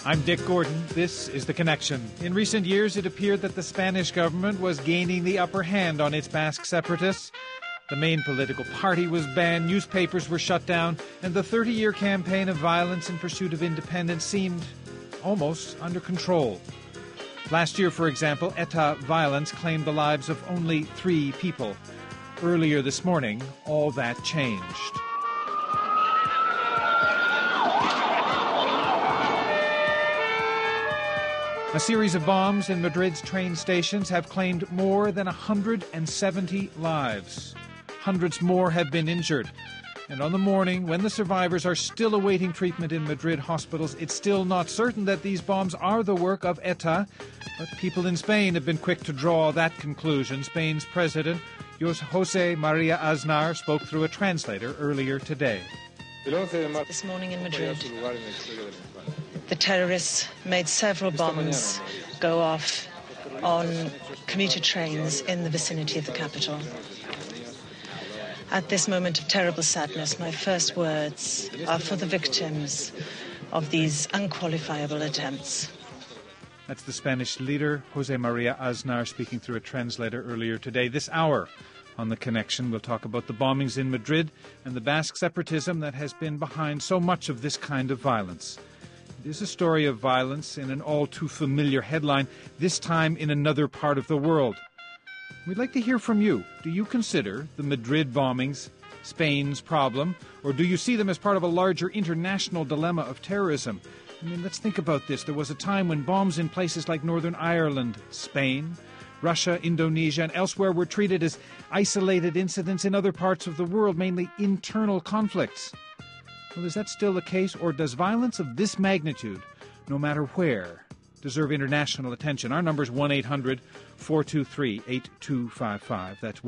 I'm Dick Gordon. This is The Connection. In recent years, it appeared that the Spanish government was gaining the upper hand on its Basque separatists. The main political party was banned, newspapers were shut down, and the 30-year campaign of violence in pursuit of independence seemed almost under control. Last year, for example, ETA violence claimed the lives of only 3 people. Earlier this morning, all that changed. A series of bombs in Madrid's train stations have claimed more than 170 lives. Hundreds more have been injured. And on the morning when the survivors are still awaiting treatment in Madrid hospitals, it's still not certain that these bombs are the work of ETA. But people in Spain have been quick to draw that conclusion. Spain's president, José María Aznar, spoke through a translator earlier today. This morning in Madrid, the terrorists made several bombs go off on commuter trains in the vicinity of the capital. At this moment of terrible sadness, my first words are for the victims of these unqualifiable attempts. That's the Spanish leader, José María Aznar, speaking through a translator earlier today. This hour on The Connection, we'll talk about the bombings in Madrid and the Basque separatism that has been behind so much of this kind of violence. It is a story of violence in an all-too-familiar headline, this time in another part of the world. We'd like to hear from you. Do you consider the Madrid bombings Spain's problem, or do you see them as part of a larger international dilemma of terrorism? I mean, let's think about this. There was a time when bombs in places like Northern Ireland, Spain, Russia, Indonesia, and elsewhere were treated as isolated incidents in other parts of the world, mainly internal conflicts. Well, is that still the case, or does violence of this magnitude, no matter where, deserve international attention? Our number is 1-800-423-8255. That's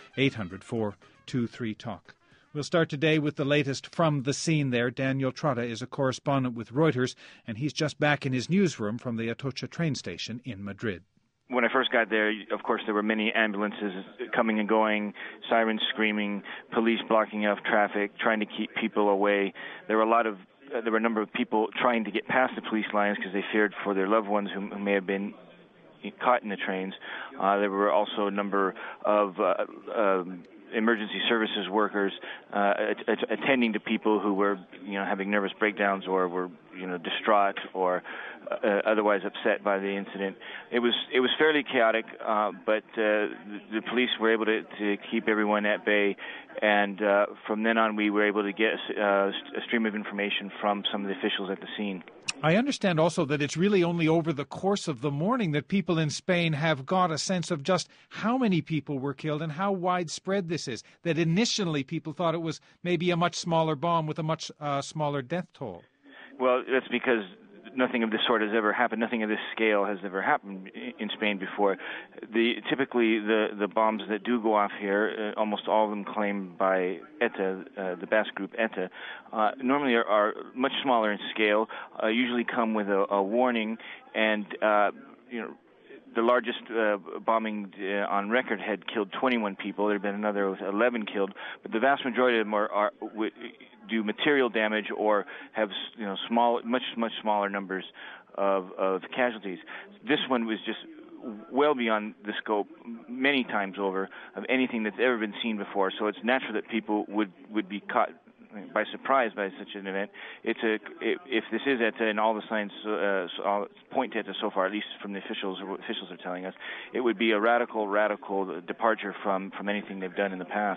1-800-423-TALK. We'll start today with the latest from the scene there. Daniel Trotta is a correspondent with Reuters, and he's just back in his newsroom from the Atocha train station in Madrid. When I first got there, of course, there were many ambulances coming and going, sirens screaming, police blocking off traffic, trying to keep people away. There were a number of people trying to get past the police lines because they feared for their loved ones who may have been caught in the trains. There were also a number of emergency services workers attending to people who were, having nervous breakdowns or were, distraught or otherwise upset by the incident. It was fairly chaotic, but the police were able to keep everyone at bay, and from then on we were able to get a stream of information from some of the officials at the scene. I understand also that it's really only over the course of the morning that people in Spain have got a sense of just how many people were killed and how widespread this is, that initially people thought it was maybe a much smaller bomb with a much smaller death toll. Well, that's because nothing of this sort has ever happened. Nothing of this scale has ever happened in Spain before. Typically, the bombs that do go off here, almost all of them claimed by ETA, the Basque group ETA, normally are much smaller in scale, usually come with a warning, and the largest bombing on record had killed 21 people. There had been another with 11 killed, but the vast majority of them do material damage or have much smaller numbers of casualties. This one was just well beyond the scope, many times over, of anything that's ever been seen before. So it's natural that people would be caught by surprise by such an event. If this is ETA, and all the signs all point to ETA so far, at least from the officials or what officials are telling us, it would be a radical departure from anything they've done in the past.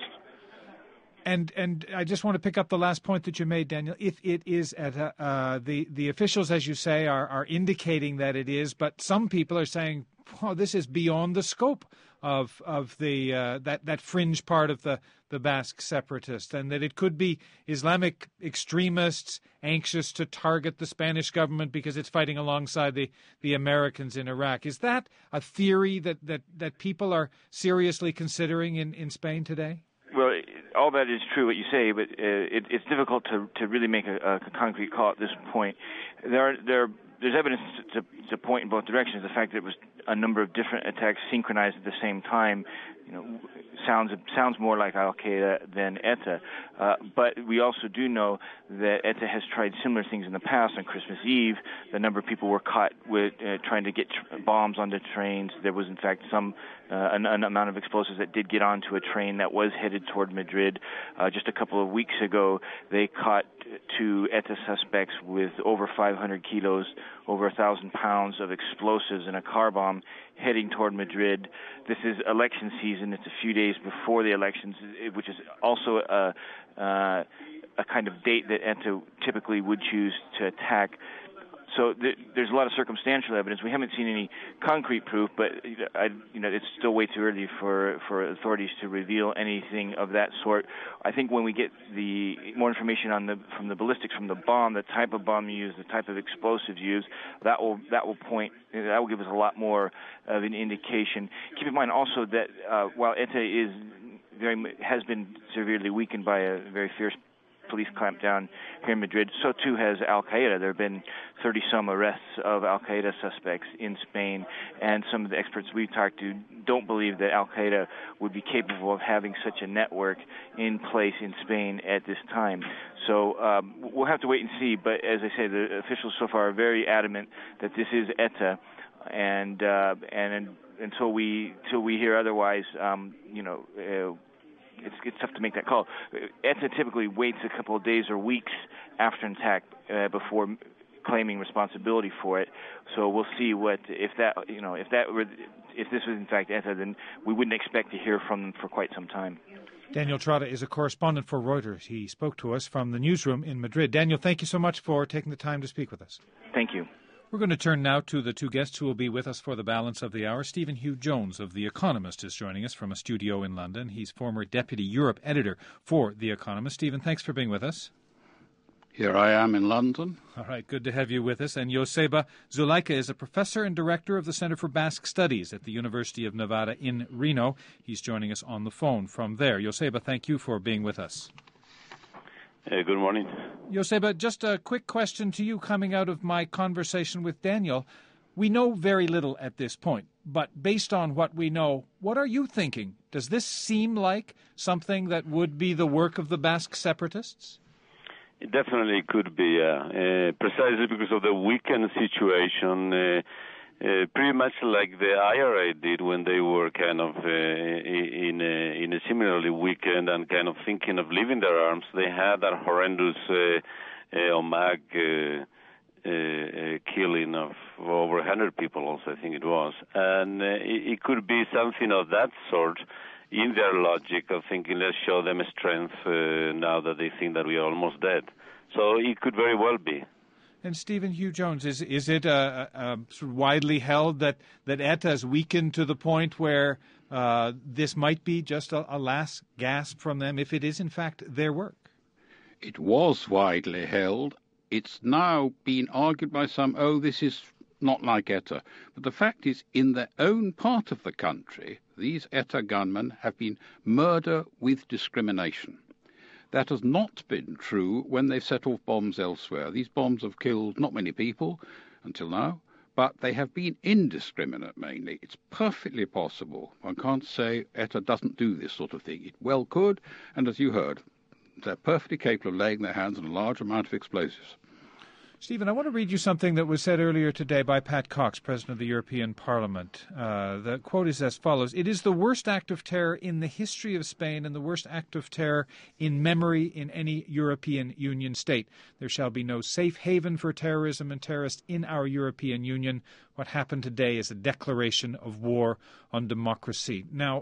And I just want to pick up the last point that you made, Daniel. If it is ETA, the officials, as you say, are indicating that it is, but some people are saying, this is beyond the scope of the that fringe part of the Basque separatists, and that it could be Islamic extremists anxious to target the Spanish government because it's fighting alongside the Americans in Iraq. Is that a theory that people are seriously considering in Spain today? Well, all that is true, what you say, but it's difficult to really make a concrete call at this point. There's evidence to point in both directions. The fact that it was a number of different attacks synchronized at the same time sounds more like Al-Qaeda than ETA. But we also do know that ETA has tried similar things in the past. On Christmas Eve, the number of people were caught with trying to get bombs onto trains. There was, in fact, an amount of explosives that did get onto a train that was headed toward Madrid. Just a couple of weeks ago, they caught 2 ETA suspects with over 500 kilos, over 1,000 pounds of explosives in a car bomb heading toward Madrid. This is election season. It's a few days before the elections, which is also a kind of date that ETA typically would choose to attack. So there's a lot of circumstantial evidence. We haven't seen any concrete proof, but it's still way too early for authorities to reveal anything of that sort. I think when we get the more information from the ballistics, from the bomb, the type of bomb used, the type of explosives used, that will give us a lot more of an indication. Keep in mind also that while ETA has been severely weakened by a very fierce police clampdown here in Madrid, so too has Al-Qaeda. There have been 30-some arrests of Al-Qaeda suspects in Spain, and some of the experts we've talked to don't believe that Al-Qaeda would be capable of having such a network in place in Spain at this time. So we'll have to wait and see, but as I say, the officials so far are very adamant that this is ETA, and until we hear otherwise, it's tough to make that call. ETA typically waits a couple of days or weeks after an attack before claiming responsibility for it. So we'll see if this was in fact ETA, then we wouldn't expect to hear from them for quite some time. Daniel Trotta is a correspondent for Reuters. He spoke to us from the newsroom in Madrid. Daniel, thank you so much for taking the time to speak with us. Thank you. We're going to turn now to the two guests who will be with us for the balance of the hour. Stephen Hugh Jones of The Economist is joining us from a studio in London. He's former Deputy Europe Editor for The Economist. Stephen, thanks for being with us. Here I am in London. All right, good to have you with us. And Joseba Zulaika is a professor and director of the Center for Basque Studies at the University of Nevada in Reno. He's joining us on the phone from there. Joseba, thank you for being with us. Good morning. Joseba, just a quick question to you coming out of my conversation with Daniel. We know very little at this point, but based on what we know, what are you thinking? Does this seem like something that would be the work of the Basque separatists? It definitely could be, precisely because of the weakened situation, pretty much like the IRA did when they were kind of in a similarly weakened and kind of thinking of leaving their arms. They had that horrendous Omagh killing of over 100 people also, I think it was. And it could be something of that sort in their logic of thinking, let's show them strength now that they think that we are almost dead. So it could very well be. And Stephen Hugh Jones, is it sort of widely held that ETA is weakened to the point where this might be just a last gasp from them, if it is in fact their work? It was widely held. It's now been argued by some, this is not like ETA. But the fact is, in their own part of the country, these ETA gunmen have been murder with discrimination. That has not been true when they've set off bombs elsewhere. These bombs have killed not many people until now, but they have been indiscriminate mainly. It's perfectly possible. One can't say ETA doesn't do this sort of thing. It well could, and as you heard, they're perfectly capable of laying their hands on a large amount of explosives. Stephen, I want to read you something that was said earlier today by Pat Cox, President of the European Parliament. The quote is as follows: "It is the worst act of terror in the history of Spain and the worst act of terror in memory in any European Union state. There shall be no safe haven for terrorism and terrorists in our European Union. What happened today is a declaration of war on democracy." Now,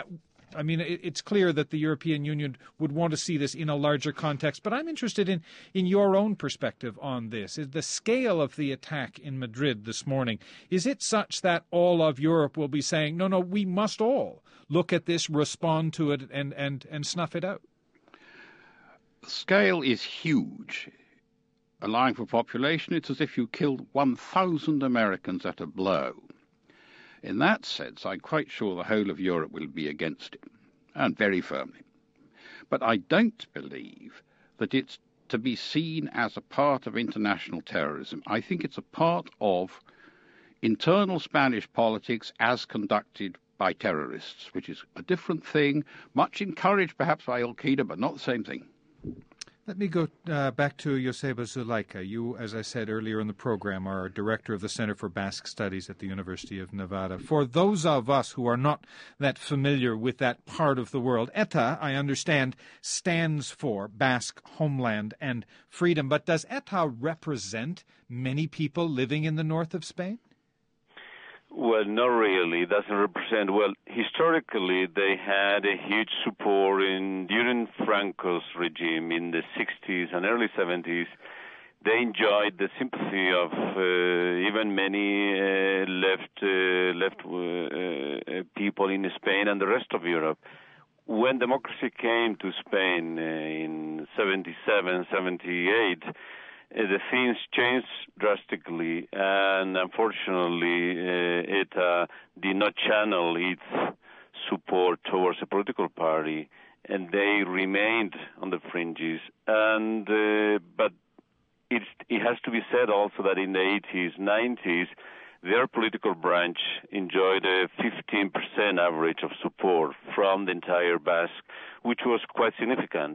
it's clear that the European Union would want to see this in a larger context, but I'm interested in your own perspective on this. Is the scale of the attack in Madrid this morning, is it such that all of Europe will be saying, no, we must all look at this, respond to it, and snuff it out? The scale is huge. Allowing for population, it's as if you killed 1,000 Americans at a blow. In that sense, I'm quite sure the whole of Europe will be against it, and very firmly. But I don't believe that it's to be seen as a part of international terrorism. I think it's a part of internal Spanish politics as conducted by terrorists, which is a different thing, much encouraged perhaps by Al-Qaeda, but not the same thing. Let me go back to Joseba Zulaika. You, as I said earlier in the program, are director of the Center for Basque Studies at the University of Nevada. For those of us who are not that familiar with that part of the world, ETA, I understand, stands for Basque Homeland and Freedom. But does ETA represent many people living in the north of Spain? Well, not really. It doesn't represent. Well, historically, they had a huge support during Franco's regime in the 60s and early 70s. They enjoyed the sympathy of even many left people in Spain and the rest of Europe. When democracy came to Spain in 77, 78, the things changed drastically, and unfortunately, it did not channel its support towards a political party, and they remained on the fringes. And but it has to be said also that in the 80s, 90s, their political branch enjoyed a 15% average of support from the entire Basque, which was quite significant.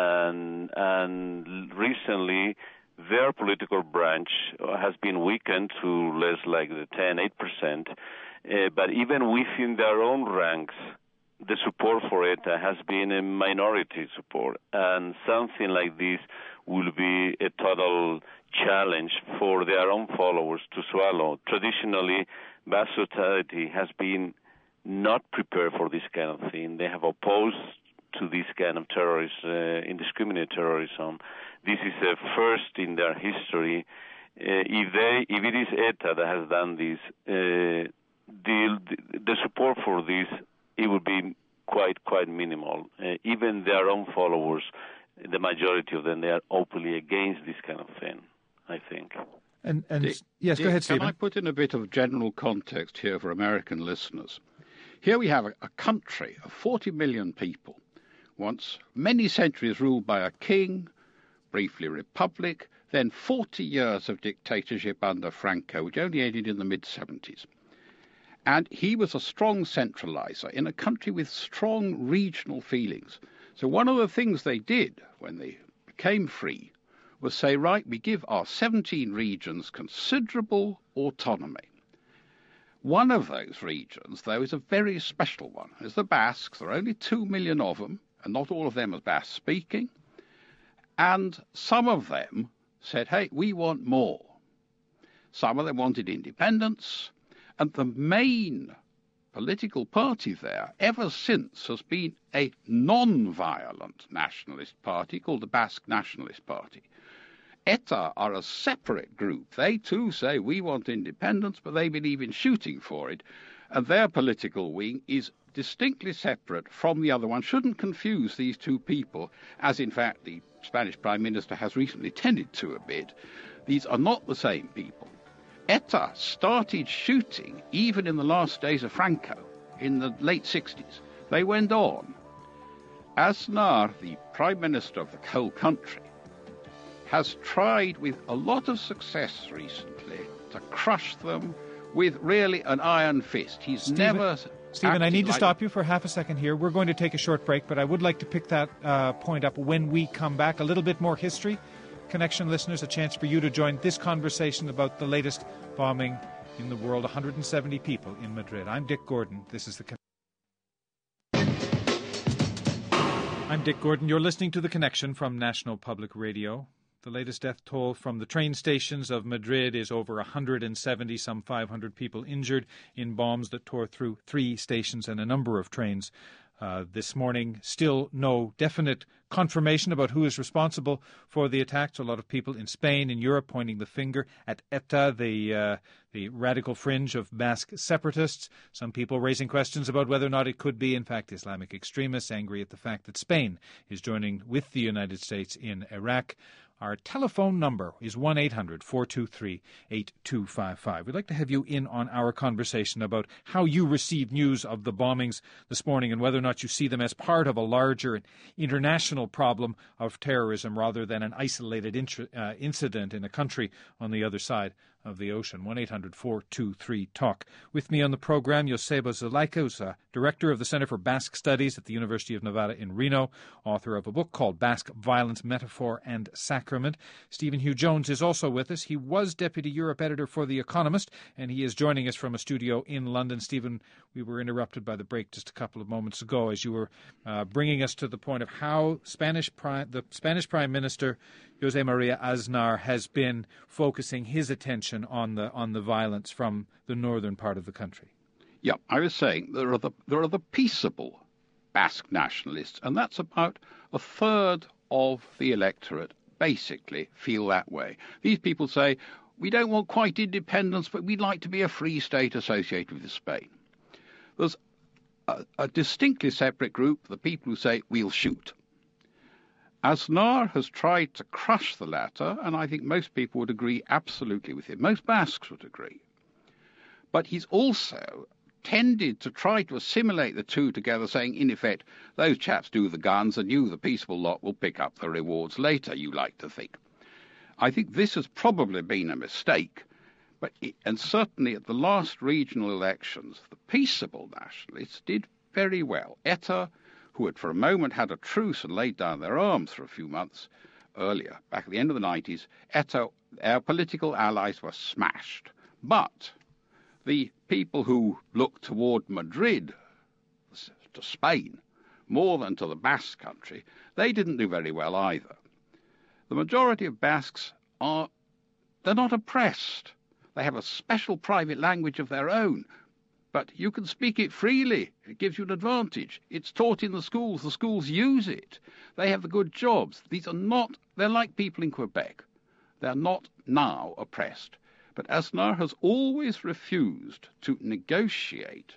And recently, their political branch has been weakened to less like the 10-8%, but even within their own ranks, the support for it has been a minority support, and something like this will be a total challenge for their own followers to swallow. Traditionally, Basque society has been not prepared for this kind of thing. They have opposed to this kind of indiscriminate terrorism. This is a first in their history. If it is ETA that has done this, the support for this, it would be quite minimal. Even their own followers, the majority of them, they are openly against this kind of thing, I think. And yes, go ahead, Stephen. Can I put in a bit of general context here for American listeners? Here we have a country of 40 million people, once many centuries ruled by a king, briefly republic, then 40 years of dictatorship under Franco, which only ended in the mid-70s. And he was a strong centralizer in a country with strong regional feelings. So one of the things they did when they became free was say, right, we give our 17 regions considerable autonomy. One of those regions, though, is a very special one. It's the Basques. There are only 2 million of them, and not all of them are Basque-speaking. And some of them said, hey, we want more. Some of them wanted independence. And the main political party there, ever since, has been a non-violent nationalist party called the Basque Nationalist Party. ETA are a separate group. They too say we want independence, but they believe in shooting for it. And their political wing is distinctly separate from the other one. Shouldn't confuse these two people, as in fact the Spanish Prime Minister has recently tended to a bit. These are not the same people. ETA started shooting even in the last days of Franco, in the late 60s. They went on. Aznar, the Prime Minister of the whole country, has tried with a lot of success recently to crush them with really an iron fist. Stephen, I need to stop you for half a second here. We're going to take a short break, but I would like to pick that point up when we come back. A little bit more history. Connection listeners, a chance for you to join this conversation about the latest bombing in the world. 170 people in Madrid. I'm Dick Gordon. This is I'm Dick Gordon. You're listening to The Connection from National Public Radio. The latest death toll from the train stations of Madrid is over 170, some 500 people injured in bombs that tore through 3 stations and a number of trains. This morning, still no definite confirmation about who is responsible for the attacks. A lot of people in Spain and Europe pointing the finger at ETA, the radical fringe of Basque separatists. Some people raising questions about whether or not it could be, in fact, Islamic extremists, angry at the fact that Spain is joining with the United States in Iraq. Our telephone number is 1-800-423-8255. We'd like to have you in on our conversation about how you received news of the bombings this morning and whether or not you see them as part of a larger international problem of terrorism rather than an isolated incident in a country on the other side of the ocean. 1-800-423-TALK. With me on the program, Joseba Zulaika, who's director of the Center for Basque Studies at the University of Nevada in Reno, author of a book called Basque Violence, Metaphor and Sacrament. Stephen Hugh Jones is also with us. He was Deputy Europe Editor for The Economist, and he is joining us from a studio in London. Stephen, we were interrupted by the break just a couple of moments ago as you were bringing us to the point of how the Spanish Prime Minister, José María Aznar, has been focusing his attention on the violence from the northern part of the country. Yeah, I was saying there are the peaceable Basque nationalists, and that's about a third of the electorate basically feel that way. These people say, we don't want quite independence, but we'd like to be a free state associated with Spain. There's a distinctly separate group, the people who say, we'll shoot. Aznar has tried to crush the latter, and I think most people would agree absolutely with him. Most Basques would agree. But he's also tended to try to assimilate the two together, saying, in effect, those chaps do the guns and you, the peaceable lot, will pick up the rewards later, you like to think. I think this has probably been a mistake, and certainly at the last regional elections, the peaceable nationalists did very well. ETA, who had for a moment had a truce and laid down their arms for a few months earlier, back at the end of the 90s, ETA, our political allies were smashed. But the people who looked toward Madrid, to Spain, more than to the Basque country, they didn't do very well either. The majority of Basques they're not oppressed. They have a special private language of their own, but you can speak it freely. It gives you an advantage. It's taught in the schools use it. They have the good jobs. They're like people in Quebec. They're not now oppressed. But Aznar has always refused to negotiate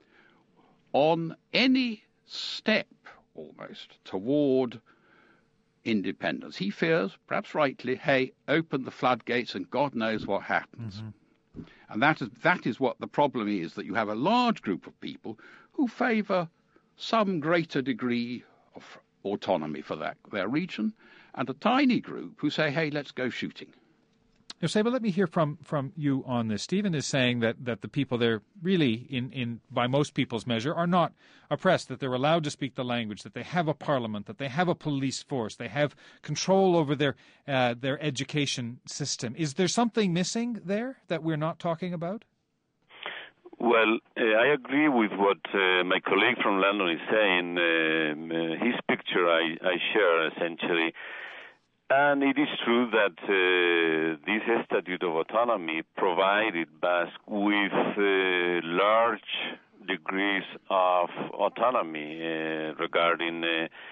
on any step, almost, toward independence. He fears, perhaps rightly, hey, open the floodgates and God knows what happens. Mm-hmm. And that is what the problem is, that you have a large group of people who favour some greater degree of autonomy for their region, and a tiny group who say, hey, let's go shooting. Joseba, let me hear from you on this. Stephen is saying that the people there really, in by most people's measure, are not oppressed, that they're allowed to speak the language, that they have a parliament, that they have a police force, they have control over their education system. Is there something missing there that we're not talking about? Well, I agree with what my colleague from London is saying. His picture I share, essentially. And it is true that this Statute of Autonomy provided Basque with large degrees of autonomy regarding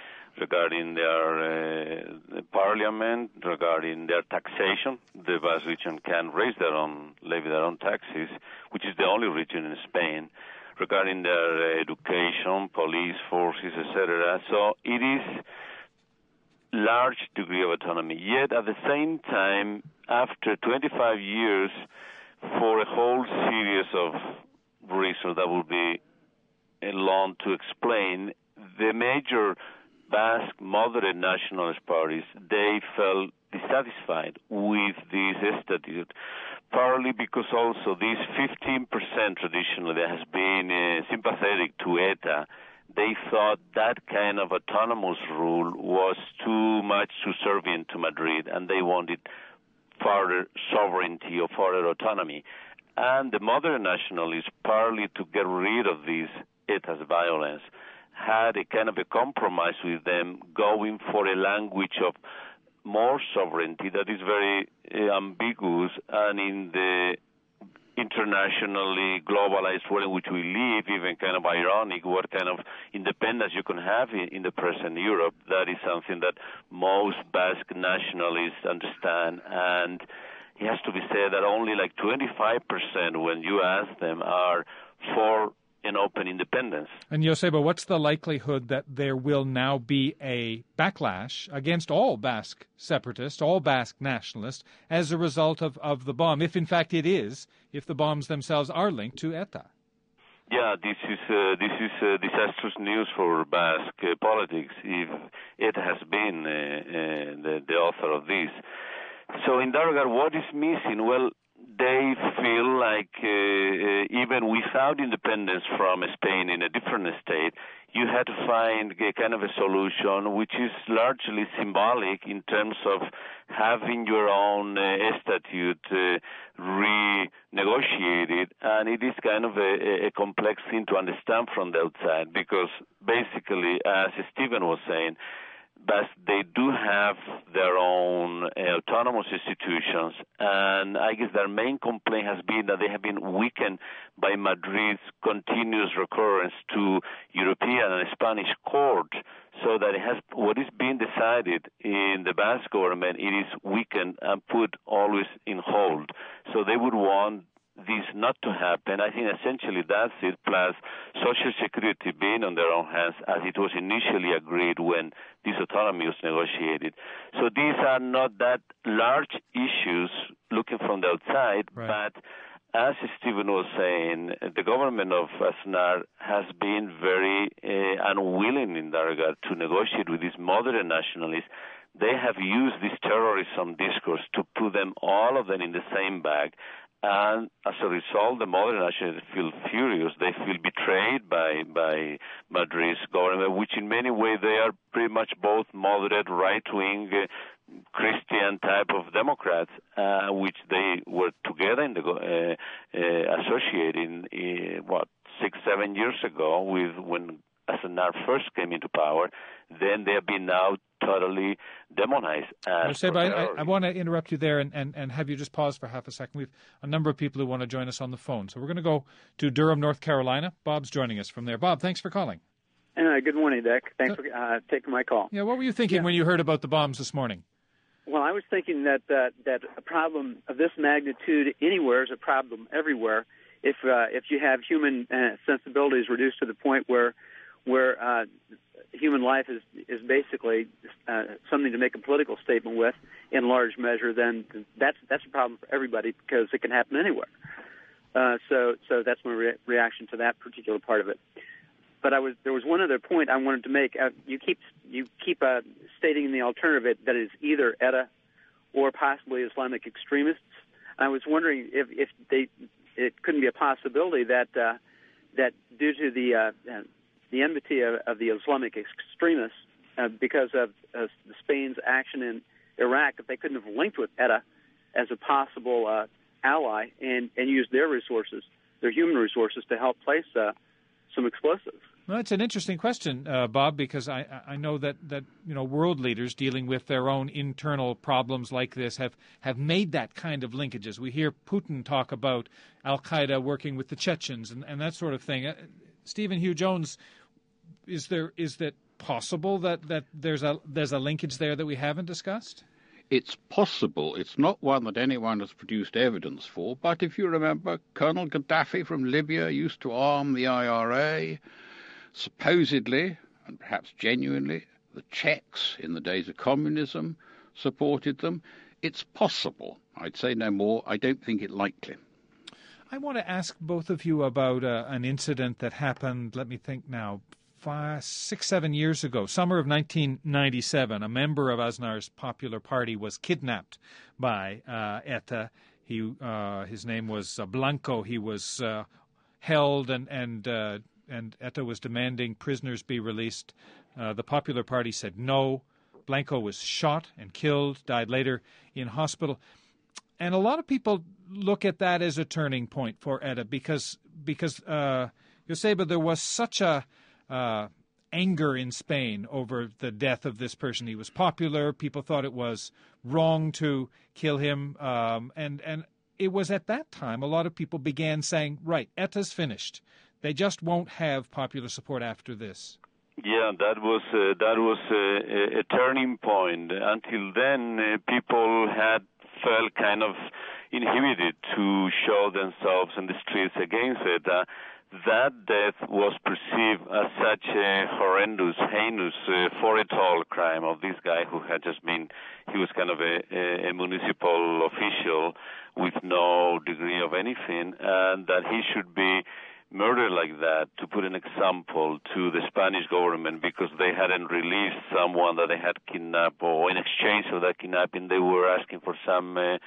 their parliament, regarding their taxation. The Basque region can levy their own taxes, which is the only region in Spain, regarding their education, police forces, etc. So it is large degree of autonomy. Yet at the same time, after 25 years, for a whole series of reasons that will be long to explain, the major Basque moderate nationalist parties, they felt dissatisfied with this statute, partly because also this 15% traditionally that has been sympathetic to ETA, they thought that kind of autonomous rule was too much subservient to Madrid, and they wanted further sovereignty or further autonomy. And the modern nationalists, partly to get rid of this ETA's violence, had a kind of a compromise with them, going for a language of more sovereignty that is very ambiguous, and in the internationally globalized world in which we live, even kind of ironic what kind of independence you can have in the present Europe. That is something that most Basque nationalists understand, and it has to be said that only like 25%, when you ask them, are for an open independence. And Joseba, what's the likelihood that there will now be a backlash against all Basque separatists, all Basque nationalists, as a result of the bomb, if in fact if the bombs themselves are linked to ETA? Yeah, this is disastrous news for Basque politics if ETA has been the author of this. So in that regard, what is missing? Well, they feel like even without independence from Spain in a different state, you had to find a kind of a solution which is largely symbolic in terms of having your own statute renegotiated, and it is kind of a complex thing to understand from the outside, because basically, as Stephen was saying, but they do have their own autonomous institutions, and I guess their main complaint has been that they have been weakened by Madrid's continuous recurrence to European and Spanish court, so that what is being decided in the Basque government, it is weakened and put always in hold. So they would want this not to happen. I think essentially that's it, plus Social Security being on their own hands, as it was initially agreed when this autonomy was negotiated. So these are not that large issues looking from the outside, right. But as Stephen was saying, the government of Aznar has been very unwilling in that regard to negotiate with these moderate nationalists. They have used this terrorism discourse to put them, all of them, in the same bag. And as a result, the modern nationalists feel furious. They feel betrayed by Madrid's government, which in many ways they are pretty much both moderate, right-wing, Christian type of Democrats, which they were together in the associating 6-7 years ago with when Aznar first came into power. Then they have been now totally demonized. I want to interrupt you there and have you just pause for half a second. We've a number of people who want to join us on the phone. So we're going to go to Durham, North Carolina. Bob's joining us from there. Bob, thanks for calling. Good morning, Dick. Thanks for taking my call. Yeah, what were you thinking when you heard about the bombs this morning? Well, I was thinking that a problem of this magnitude anywhere is a problem everywhere. If you have human sensibilities reduced to the point where human life is basically something to make a political statement with, in large measure, then that's a problem for everybody, because it can happen anywhere. So that's my reaction to that particular part of it. But there was one other point I wanted to make. You keep stating in the alternative that it is either ETA or possibly Islamic extremists. I was wondering if it couldn't be a possibility that due to the enmity of the Islamic extremists because of Spain's action in Iraq, if they couldn't have linked with ETA as a possible ally and used their resources, their human resources, to help place some explosives. Well, it's an interesting question, Bob, because I know that world leaders dealing with their own internal problems like this have made that kind of linkages. We hear Putin talk about Al-Qaeda working with the Chechens and that sort of thing. Stephen Hugh Jones, is that possible that there's a linkage there that we haven't discussed? It's possible. It's not one that anyone has produced evidence for. But if you remember, Colonel Gaddafi from Libya used to arm the IRA. Supposedly, and perhaps genuinely, the Czechs in the days of communism supported them. It's possible. I'd say no more. I don't think it likely. I want to ask both of you about an incident that happened, let me think now, 6-7 years ago, summer of 1997. A member of Aznar's Popular Party was kidnapped by ETA. His name was Blanco. He was held and ETA was demanding prisoners be released. The Popular Party said no. Blanco was shot and killed, died later in hospital. And a lot of people look at that as a turning point for ETA because Joseba, there was such a anger in Spain over the death of this person. He was popular. People thought it was wrong to kill him. And it was at that time a lot of people began saying, right, ETA's finished. They just won't have popular support after this. Yeah, that was a turning point. Until then, people had felt kind of inhibited to show themselves in the streets against ETA. That death was perceived as such a horrendous, heinous, for-it-all crime of this guy who had just been, he was kind of a municipal official with no degree of anything, and that he should be murdered like that to put an example to the Spanish government because they hadn't released someone that they had kidnapped, or in exchange for that kidnapping they were asking for some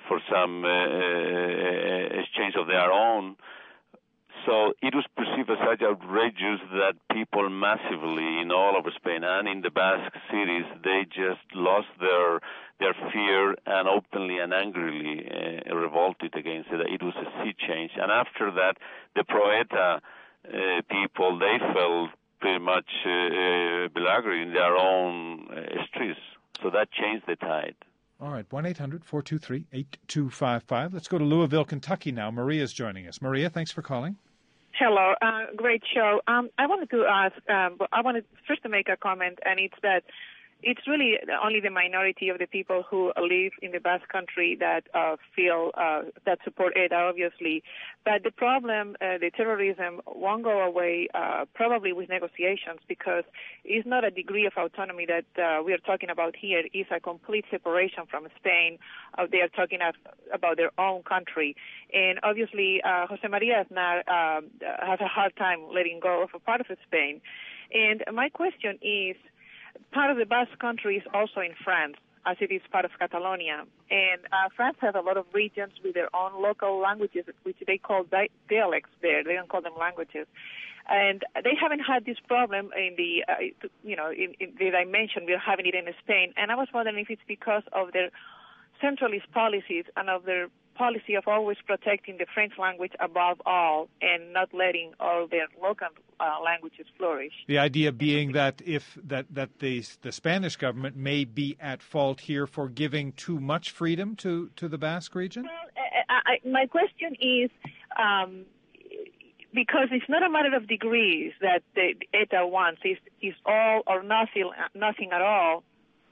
for some exchange of their own. So it was perceived as such outrageous that people massively in all over Spain and in the Basque cities, they just lost their fear and openly and angrily revolted against it. It was a sea change. And after that, the pro-ETA people, they felt pretty much beleaguered in their own streets. So that changed the tide. All right, 1-800-423-8255. Let's go to Louisville, Kentucky now. Maria's joining us. Maria, thanks for calling. Hello, great show. I wanted to ask, I wanted first to make a comment, and it's that it's really only the minority of the people who live in the Basque Country that feel that support ETA, obviously. But the problem, the terrorism, won't go away probably with negotiations, because it's not a degree of autonomy that we are talking about here. It's a complete separation from Spain. They are talking about their own country. And obviously, Jose Maria Aznar has a hard time letting go of a part of Spain. And my question is, part of the Basque Country is also in France, as it is part of Catalonia. And France has a lot of regions with their own local languages, which they call dialects there. They don't call them languages. And they haven't had this problem in the, in the dimension we're having it in Spain. And I was wondering if it's because of their centralist policies and of their policy of always protecting the French language above all and not letting all their local languages flourish. The idea being that if the Spanish government may be at fault here for giving too much freedom to the Basque region? Well, my question is, because it's not a matter of degrees that the ETA wants, is all or nothing at all.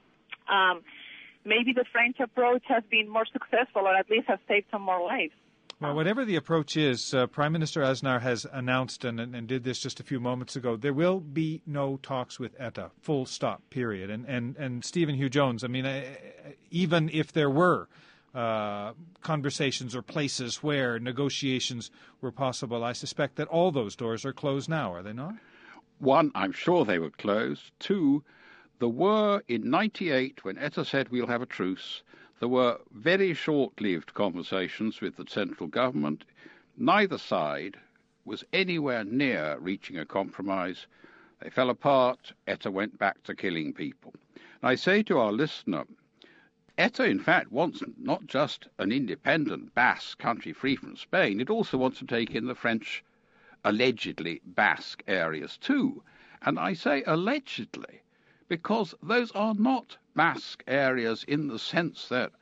Maybe the French approach has been more successful, or at least has saved some more lives. Well, whatever the approach is, Prime Minister Aznar has announced and did this just a few moments ago, there will be no talks with ETA, full stop, period. And Stephen Hugh Jones, I mean, even if there were conversations or places where negotiations were possible, I suspect that all those doors are closed now, are they not? One, I'm sure they were closed. Two, there were, in 98, when ETA said we'll have a truce, there were very short-lived conversations with the central government. Neither side was anywhere near reaching a compromise. They fell apart. ETA went back to killing people. And I say to our listener, ETA, in fact, wants not just an independent Basque country free from Spain, it also wants to take in the French, allegedly Basque areas too. And I say allegedly, because those are not Basque areas in the sense that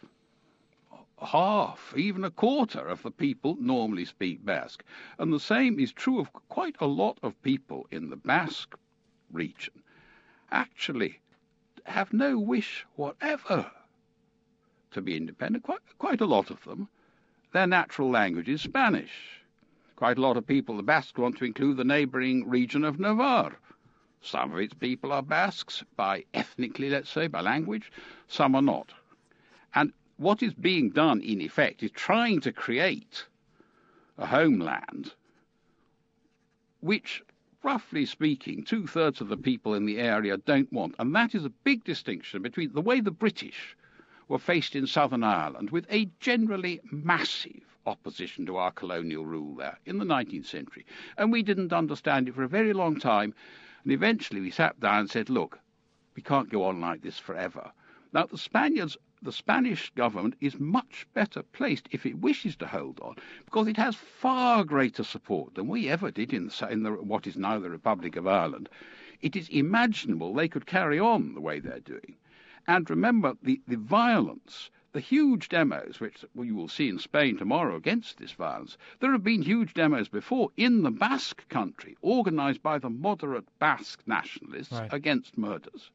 half, even a quarter of the people normally speak Basque. And the same is true of quite a lot of people in the Basque region, actually have no wish whatever to be independent. Quite a lot of them. Their natural language is Spanish. Quite a lot of people, the Basques, want to include the neighbouring region of Navarre. Some of its people are Basques, ethnically, let's say, by language. Some are not. And what is being done, in effect, is trying to create a homeland which, roughly speaking, 2/3 of the people in the area don't want. And that is a big distinction between the way the British were faced in Southern Ireland with a generally massive opposition to our colonial rule there in the 19th century. And we didn't understand it for a very long time. And eventually we sat down and said, look, we can't go on like this forever. Now, the Spanish government is much better placed if it wishes to hold on, because it has far greater support than we ever did in what is now the Republic of Ireland. It is imaginable they could carry on the way they're doing. And remember, the violence, the huge demos, which you will see in Spain tomorrow against this violence, there have been huge demos before in the Basque country, organised by the moderate Basque nationalists against murders.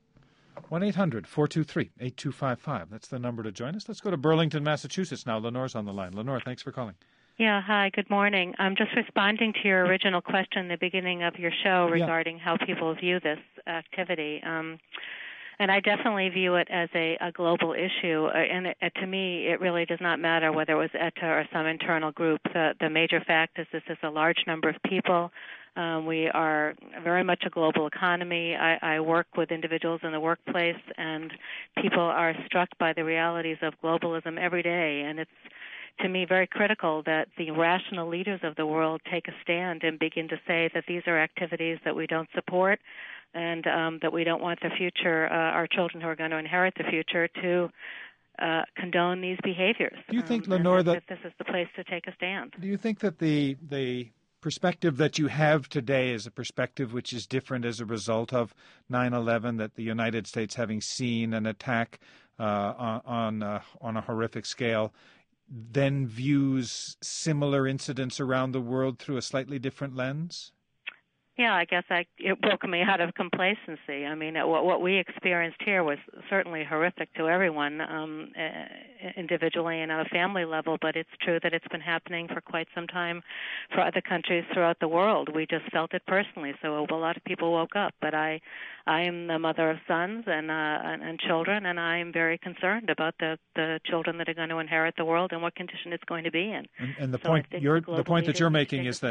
1-800-423-8255. That's the number to join us. Let's go to Burlington, Massachusetts now. Lenore's on the line. Lenore, thanks for calling. Yeah, hi, good morning. I'm just responding to your original question at the beginning of your show regarding how people view this activity. And I definitely view it as a global issue. And to me, it really does not matter whether it was ETA or some internal group. The major fact is this is a large number of people, We are very much a global economy. I work with individuals in the workplace, and people are struck by the realities of globalism every day. And it's, to me, very critical that the rational leaders of the world take a stand and begin to say that these are activities that we don't support, and that we don't want the future, our children who are going to inherit the future, to condone these behaviors. Do you think, Lenore, that this is the place to take a stand? Do you think that the perspective that you have today is a perspective which is different as a result of 9/11, that the United States, having seen an attack on a horrific scale, then views similar incidents around the world through a slightly different lens? Yeah, I guess it broke me out of complacency. I mean, what we experienced here was certainly horrific to everyone, individually and on a family level, but it's true that it's been happening for quite some time for other countries throughout the world. We just felt it personally, so a lot of people woke up. But I am the mother of sons and children, and I am very concerned about the children that are going to inherit the world and what condition it's going to be in. And the point that you're making is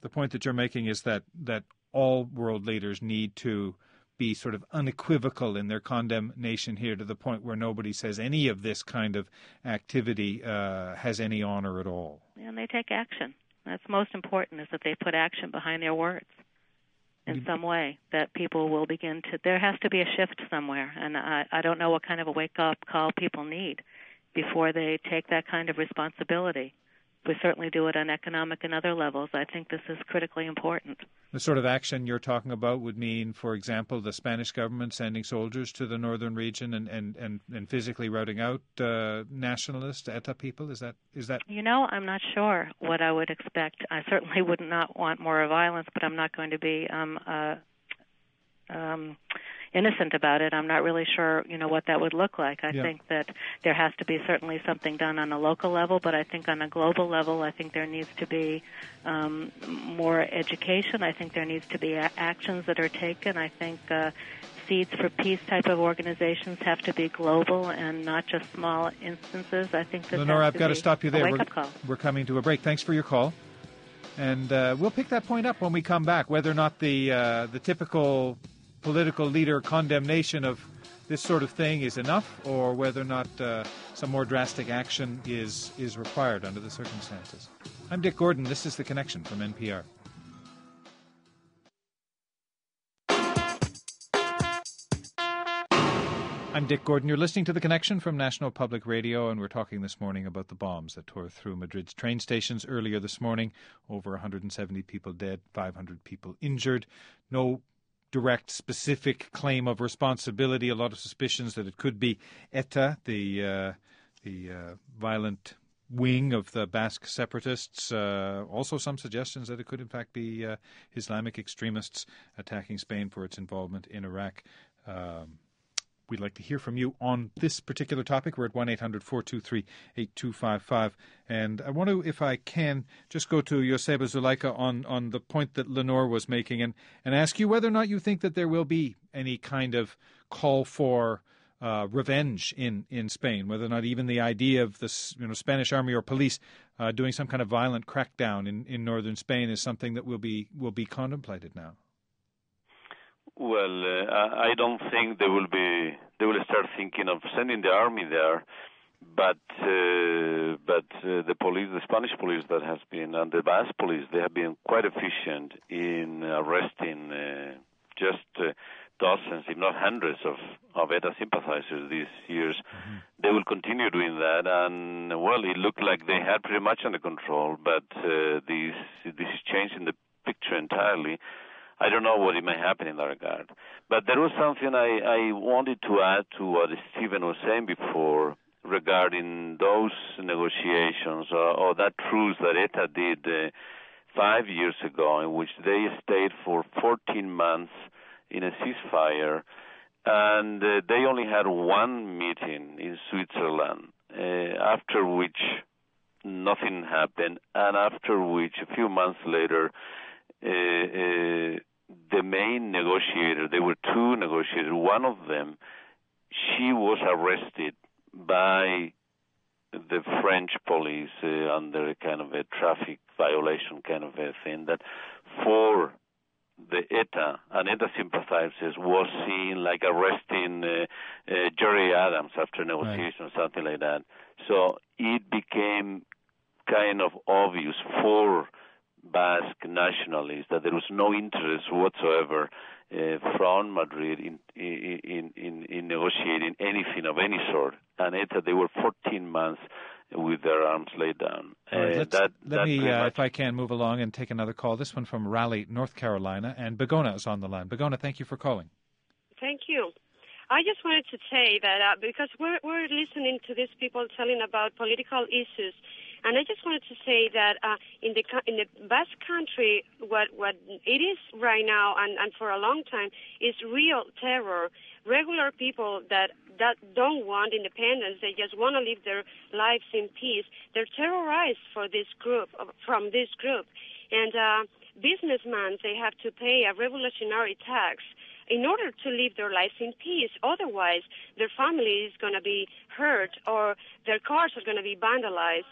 that all world leaders need to be sort of unequivocal in their condemnation here, to the point where nobody says any of this kind of activity has any honor at all. And they take action. That's most important, is that they put action behind their words in some way, that people will begin to, there has to be a shift somewhere, and I don't know what kind of a wake-up call people need before they take that kind of responsibility. We certainly do it on economic and other levels. I think this is critically important. The sort of action you're talking about would mean, for example, the Spanish government sending soldiers to the northern region and physically routing out nationalist ETA people? Is that? You know, I'm not sure what I would expect. I certainly would not want more violence, but I'm not going to be innocent about it. I'm not really sure, what that would look like. I think that there has to be certainly something done on a local level, but I think on a global level, I think there needs to be more education. I think there needs to be actions that are taken. I think Seeds for Peace type of organizations have to be global and not just small instances. I think that Lenore, I've got to stop you there. We're coming to a break. Thanks for your call. And we'll pick that point up when we come back, whether or not the typical political leader condemnation of this sort of thing is enough, or whether or not some more drastic action is required under the circumstances. I'm Dick Gordon. This is The Connection from NPR. I'm Dick Gordon. You're listening to The Connection from National Public Radio, and we're talking this morning about the bombs that tore through Madrid's train stations earlier this morning. Over 170 people dead, 500 people injured. No direct, specific claim of responsibility. A lot of suspicions that it could be ETA, the violent wing of the Basque separatists. Also some suggestions that it could in fact be Islamic extremists attacking Spain for its involvement in Iraq. We'd like to hear from you on this particular topic. We're at 1-800-423-8255. And I want to, if I can, just go to Joseba Zulaika on the point that Lenore was making and ask you whether or not you think that there will be any kind of call for revenge in Spain, whether or not even the idea of the Spanish army or police doing some kind of violent crackdown in northern Spain is something that will be contemplated now. Well, I don't think they will start thinking of sending the army there, but the police, the Spanish police that has been, and the Basque police, they have been quite efficient in arresting just dozens, if not hundreds, of ETA sympathizers these years. Mm-hmm. They will continue doing that, and well, it looked like they had pretty much under control, but this is changing the picture entirely. I don't know what it may happen in that regard. But there was something I wanted to add to what Stephen was saying before regarding those negotiations or that truce that ETA did 5 years ago, in which they stayed for 14 months in a ceasefire, and they only had one meeting in Switzerland, after which nothing happened, and after which a few months later the main negotiator, there were two negotiators, one of them, she was arrested by the French police under a kind of a traffic violation kind of a thing, that for the ETA and ETA sympathizers was seen like arresting Jerry Adams after negotiation, something like that. So it became kind of obvious for Basque nationalists that there was no interest whatsoever from Madrid in negotiating anything of any sort. And ETA, they were 14 months with their arms laid down. Let me, if I can, move along and take another call. This one from Raleigh, North Carolina, and Begona is on the line. Begona, thank you for calling. Thank you. I just wanted to say that because we're listening to these people telling about political issues, and I just wanted to say that in the Basque Country, what it is right now and for a long time is real terror. Regular people that don't want independence, they just want to live their lives in peace. They're terrorized from this group, and businessmen, they have to pay a revolutionary tax in order to live their lives in peace. Otherwise, their family is going to be hurt or their cars are going to be vandalized.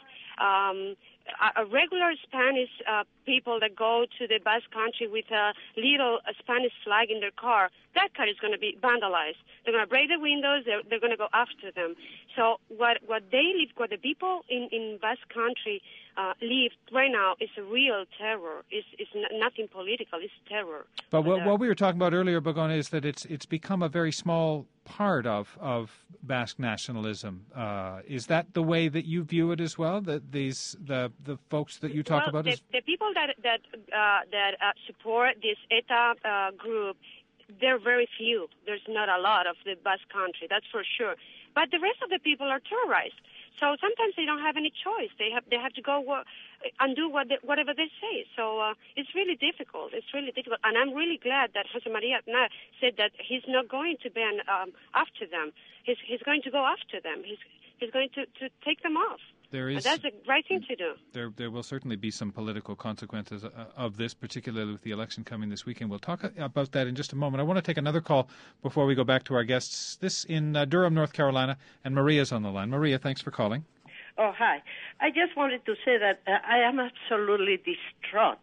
A regular Spanish people that go to the Basque Country with a little Spanish flag in their car, that car is going to be vandalized. They're going to break the windows. They're going to go after them. So what the people in Basque Country live right now is a real terror. It's nothing political. It's terror. But what we were talking about earlier, Begona, is that it's become a very small part of Basque nationalism. Is that the way that you view it as well? That the folks that you talk about? The people that support this ETA group, they're very few. There's not a lot of the Basque Country, that's for sure. But the rest of the people are terrorized. So sometimes they don't have any choice. They have to go and do whatever they say. So it's really difficult. It's really difficult. And I'm really glad that Jose Maria Aznar said that he's not going to ban after them. He's going to go after them. He's going to take them off. That's the right thing to do. There will certainly be some political consequences of this, particularly with the election coming this weekend. We'll talk about that in just a moment. I want to take another call before we go back to our guests. This in Durham, North Carolina, and Maria's on the line. Maria, thanks for calling. Oh, hi. I just wanted to say that I am absolutely distraught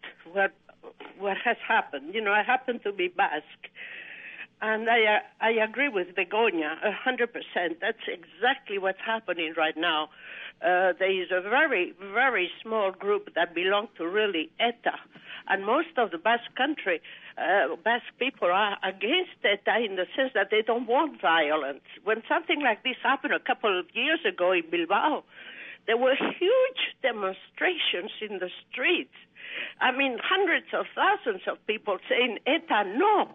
what has happened. You know, I happen to be Basque. And I agree with Begonia 100%. That's exactly what's happening right now. There is a very, very small group that belong to really ETA. And most of the Basque country, Basque people are against ETA in the sense that they don't want violence. When something like this happened a couple of years ago in Bilbao, there were huge demonstrations in the streets. I mean, hundreds of thousands of people saying ETA no.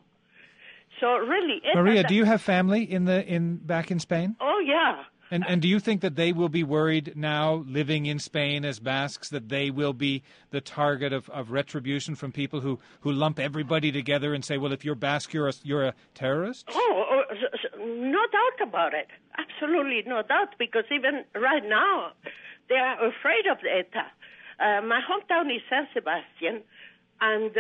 So really, Maria, do you have family back in Spain? Oh yeah. And do you think that they will be worried now, living in Spain as Basques, that they will be the target of retribution from people who lump everybody together and say, well, if you're Basque, you're a terrorist? Oh, no doubt about it. Absolutely no doubt, because even right now, they are afraid of the ETA. My hometown is San Sebastian, and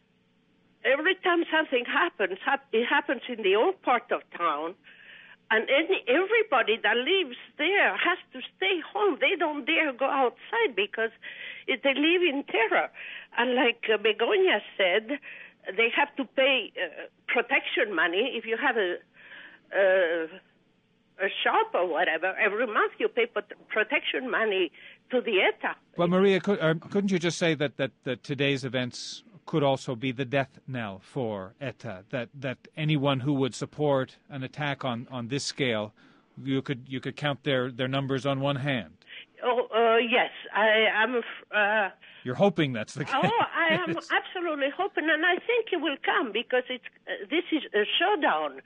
every time something happens, it happens in the old part of town, and everybody that lives there has to stay home. They don't dare go outside because they live in terror. And like Begonia said, they have to pay protection money. If you have a shop or whatever, every month you pay protection money to the ETA. Well, Maria, couldn't you just say that today's events could also be the death knell for ETA, that anyone who would support an attack on this scale, you could count their numbers on one hand? Oh, yes. I'm. You're hoping that's the case. Oh, I am absolutely hoping, and I think it will come because this is a showdown.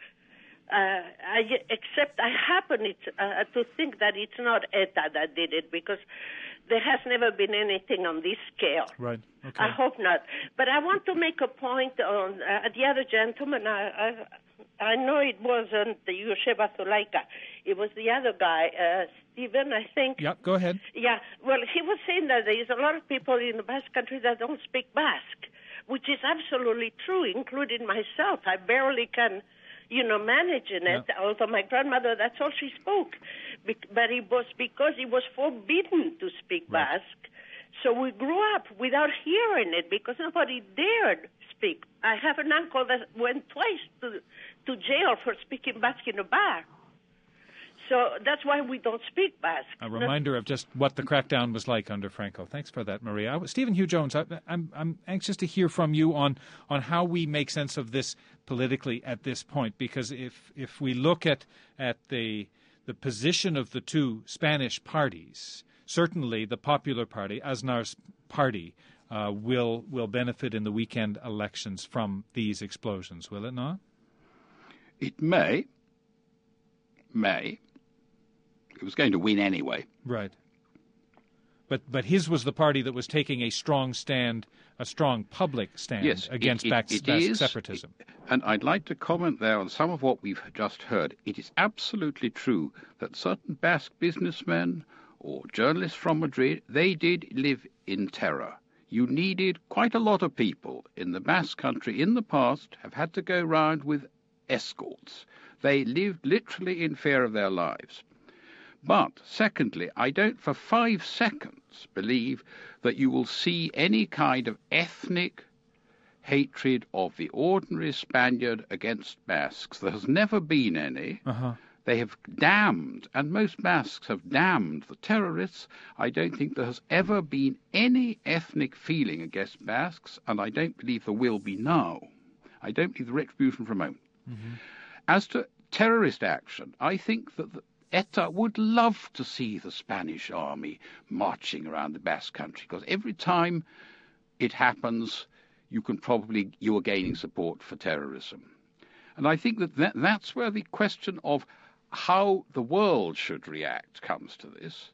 Except I happen to think that it's not ETA that did it, because there has never been anything on this scale. Right. Okay. I hope not. But I want to make a point on the other gentleman. I know it wasn't Joseba Zulaika. It was the other guy, Stephen, I think. Yeah, go ahead. Yeah. Well, he was saying that there is a lot of people in the Basque country that don't speak Basque, which is absolutely true, including myself. I barely can managing it, although my grandmother, that's all she spoke. But it was because it was forbidden to speak Basque. So we grew up without hearing it because nobody dared speak. I have an uncle that went twice to jail for speaking Basque in a bar. So that's why we don't speak Basque. A reminder of just what the crackdown was like under Franco. Thanks for that, Maria. Stephen Hugh Jones, I'm anxious to hear from you on how we make sense of this politically at this point, because if we look at the position of the two Spanish parties, certainly the Popular Party, Aznar's party, will benefit in the weekend elections from these explosions, will it not? It may. It was going to win anyway. Right. But his was the party that was taking a strong stand, a strong public stand against Basque separatism. And I'd like to comment there on some of what we've just heard. It is absolutely true that certain Basque businessmen or journalists from Madrid, they did live in terror. You needed quite a lot of people in the Basque country in the past have had to go round with escorts. They lived literally in fear of their lives. But, secondly, I don't for 5 seconds believe that you will see any kind of ethnic hatred of the ordinary Spaniard against Basques. There has never been any. They have damned, and most Basques have damned the terrorists. I don't think there has ever been any ethnic feeling against Basques, and I don't believe there will be now. I don't believe the retribution for a moment. As to terrorist action, I think that ETA would love to see the Spanish army marching around the Basque country, because every time it happens, you are gaining support for terrorism. And I think that's where the question of how the world should react comes to this.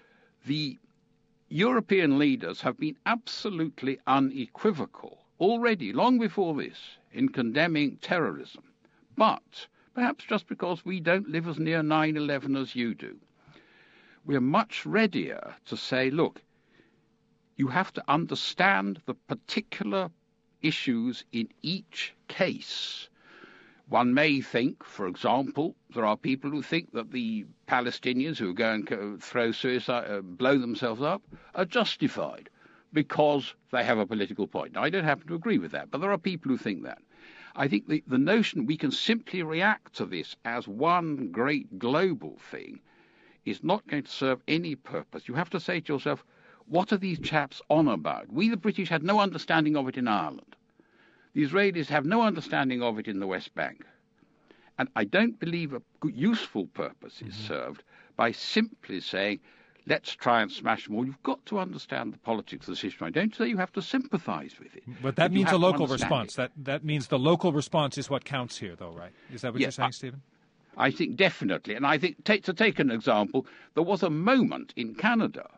The European leaders have been absolutely unequivocal already, long before this, in condemning terrorism. But perhaps just because we don't live as near 9/11 as you do, we're much readier to say, look, you have to understand the particular issues in each case. One may think, for example, there are people who think that the Palestinians who go and throw suicide, blow themselves up, are justified because they have a political point. Now, I don't happen to agree with that, but there are people who think that. I think the notion we can simply react to this as one great global thing is not going to serve any purpose. You have to say to yourself, what are these chaps on about? We, the British, had no understanding of it in Ireland. The Israelis have no understanding of it in the West Bank. And I don't believe a useful purpose is served by simply saying, let's try and smash them all. You've got to understand the politics of the situation. I don't say you have to sympathise with it. But that means a local response. That means the local response is what counts here, though, right? Is that what you're saying, Stephen? I think definitely. And I think, to take an example, there was a moment in Canada,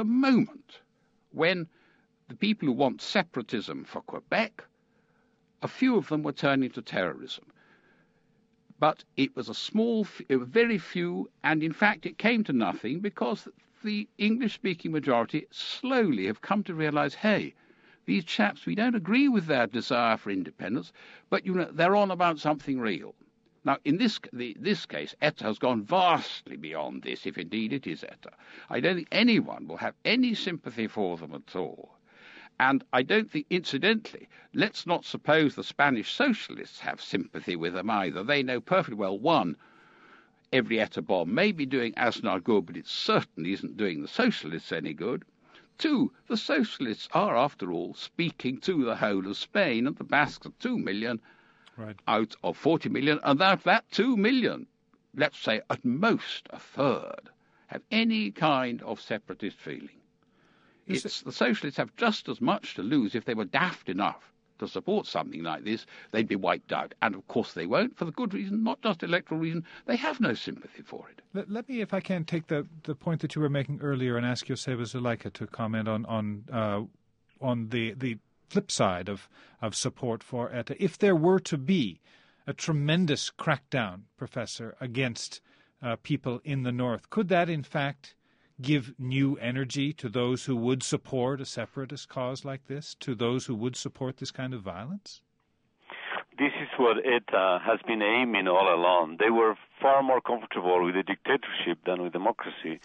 when the people who want separatism for Quebec, a few of them were turning to terrorism. But it was very few, and in fact it came to nothing because the English-speaking majority slowly have come to realise, hey, these chaps, we don't agree with their desire for independence, but they're on about something real. Now, in this case, ETA has gone vastly beyond this, if indeed it is ETA. I don't think anyone will have any sympathy for them at all. And I don't think, incidentally, let's not suppose the Spanish socialists have sympathy with them either. They know perfectly well, one, every ETA bomb may be doing Aznar good, but it certainly isn't doing the socialists any good. Two, the socialists are, after all, speaking to the whole of Spain, and the Basques are 2 million out of 40 million, and out of that 2 million, let's say at most a third, have any kind of separatist feeling. The socialists have just as much to lose. If they were daft enough to support something like this, they'd be wiped out. And, of course, they won't, for the good reason, not just electoral reason. They have no sympathy for it. Let me, if I can, take the point that you were making earlier and ask Joseba Zulaika to comment on the flip side of support for ETA. If there were to be a tremendous crackdown, Professor, against people in the north, could that, in fact, give new energy to those who would support a separatist cause like this, to those who would support this kind of violence? This is what ETA has been aiming all along. They were far more comfortable with the dictatorship than with democracy.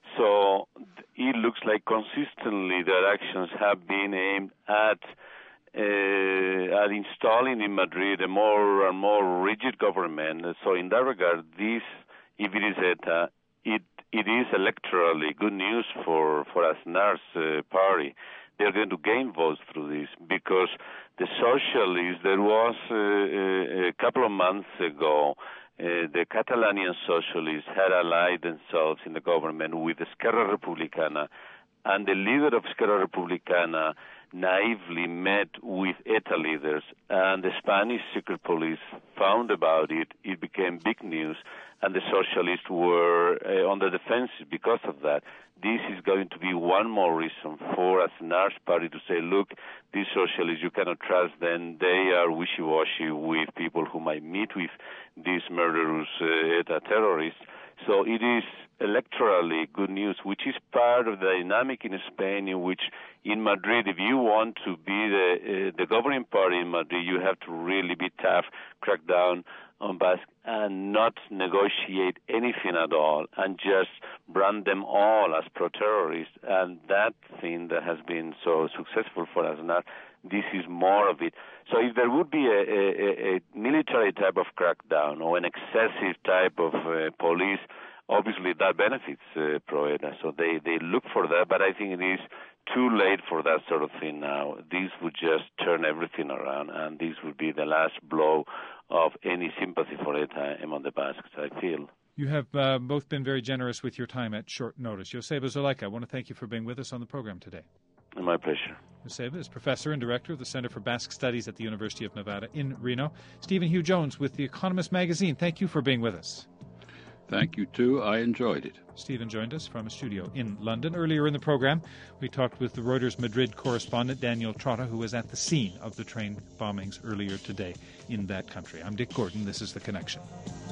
So it looks like consistently their actions have been aimed at are installing in Madrid a more and more rigid government. So in that regard, this, if it is ETA, it is electorally good news for Aznar's party. They're going to gain votes through this because the socialists, there was a couple of months ago, the Catalanian socialists had allied themselves in the government with Esquerra Republicana, and the leader of Esquerra Republicana naively met with ETA leaders, and the Spanish secret police found about it. It became big news, and the socialists were on the defensive because of that. This is going to be one more reason for Aznar's party to say, look, these socialists, you cannot trust them. They are wishy-washy with people who might meet with these murderous ETA terrorists. So it is electorally good news, which is part of the dynamic in Spain in which in Madrid, if you want to be the governing party in Madrid, you have to really be tough, crack down on Basque, and not negotiate anything at all, and just brand them all as pro-terrorists. And that thing that has been so successful for Aznar, this is more of it. So if there would be a military type of crackdown or an excessive type of police, obviously that benefits pro-ETA. So they look for that, but I think it is too late for that sort of thing now. This would just turn everything around, and this would be the last blow of any sympathy for ETA among the Basques, I feel. You have both been very generous with your time at short notice. Joseba Zulaika, I want to thank you for being with us on the program today. My pleasure. Joseba is professor and director of the Center for Basque Studies at the University of Nevada in Reno. Stephen Hugh Jones with The Economist magazine, thank you for being with us. Thank you, too. I enjoyed it. Stephen joined us from a studio in London. Earlier in the program, we talked with the Reuters Madrid correspondent Daniel Trotta, who was at the scene of the train bombings earlier today in that country. I'm Dick Gordon. This is The Connection.